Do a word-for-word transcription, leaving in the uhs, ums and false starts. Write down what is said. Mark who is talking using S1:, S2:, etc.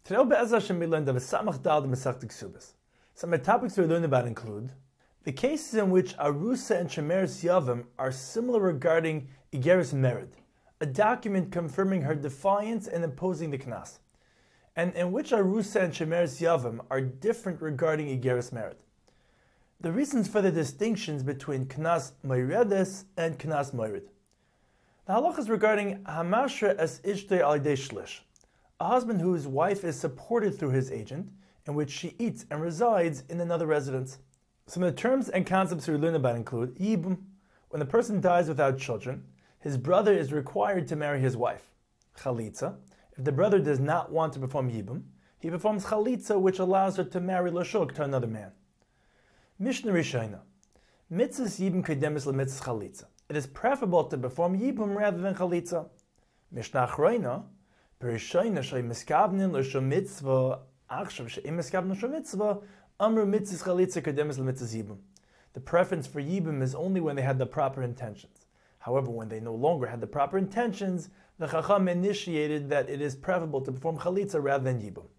S1: Today, Be'ez Hashem, we learned of a Samach Dal the Masech Ksubas. Some of the topics we learn about include the cases in which Arusa and Shemeres Yavim are similar regarding Igeris Merid, a document confirming her defiance and imposing the Knas, and in which Arusa and Shemeres Yavim are different regarding Igeris Merid. The reasons for the distinctions between Knas Moiredes and Knas Moired. The halach is regarding Hamashra es Ishtei al Yidei Shlish, a husband whose wife is supported through his agent, in which she eats and resides in another residence. Some of the terms and concepts we learn about include Yibum. When the person dies without children, his brother is required to marry his wife. Chalitza. If the brother does not want to perform Yibum, he performs Chalitza, which allows her to marry Lashuk to another man. Mishnah Rishayna. Mitzvahs Yibum kedemis lemitzvahs Chalitza. It is preferable to perform Yibum rather than Chalitza. Mishnah Achroina. Perishayna shay miskabnin l'shom mitzvah achshav shay miskabnin l'shom mitzvah amru mitzvahs Chalitza kedemis lemitzvahs Yibum. The preference for Yibum is only when they had the proper intentions. However, when they no longer had the proper intentions, the Chacham initiated that it is preferable to perform Chalitza rather than Yibum.